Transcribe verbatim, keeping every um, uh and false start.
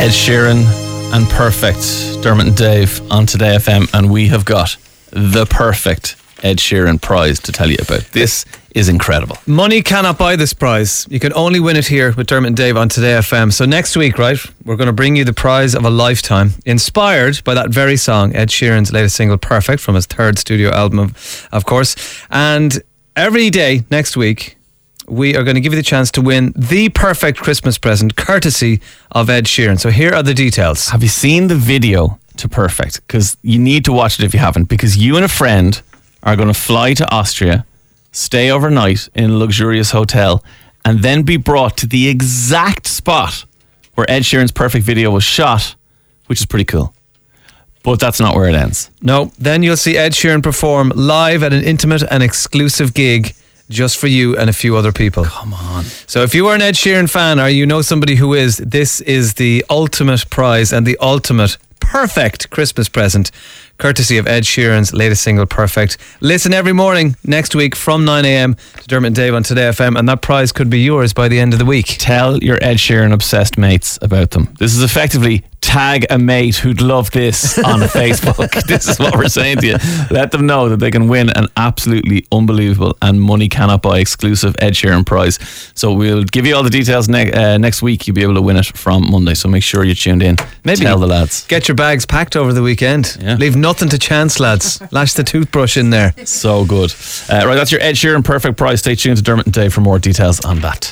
Ed Sheeran and Perfect, Dermot and Dave on Today F M, and we have got the perfect Ed Sheeran prize to tell you about. This is incredible. Money cannot buy this prize. You can only win it here with Dermot and Dave on Today F M. So next week, right, we're going to bring you the prize of a lifetime, inspired by that very song, Ed Sheeran's latest single, Perfect, from his third studio album, of, of course. And every day next week, we are going to give you the chance to win the perfect Christmas present, courtesy of Ed Sheeran. So here are the details. Have you seen the video to Perfect? Because you need to watch it if you haven't, because you and a friend are going to fly to Austria, stay overnight in a luxurious hotel, and then be brought to the exact spot where Ed Sheeran's Perfect video was shot, which is pretty cool. But that's not where it ends. No, then you'll see Ed Sheeran perform live at an intimate and exclusive gig just for you and a few other people. Come on. So if you are an Ed Sheeran fan, or you know somebody who is, this is the ultimate prize and the ultimate perfect Christmas present, courtesy of Ed Sheeran's latest single, Perfect. Listen every morning next week from nine a.m. to Dermot and Dave on Today F M, and that prize could be yours by the end of the week. Tell your Ed Sheeran obsessed mates about them. This is effectively tag a mate who'd love this on Facebook. This is what we're saying to you. Let them know that they can win an absolutely unbelievable and money cannot buy exclusive Ed Sheeran prize. So we'll give you all the details ne- uh, next week. You'll be able to win it from Monday. So make sure you're tuned in. Maybe tell the lads. Get your bags packed over the weekend. Yeah. Leave nothing to chance, lads. Lash the toothbrush in there. So good. Uh, right, that's your Ed Sheeran Perfect prize. Stay tuned to Dermot and Dave for more details on that.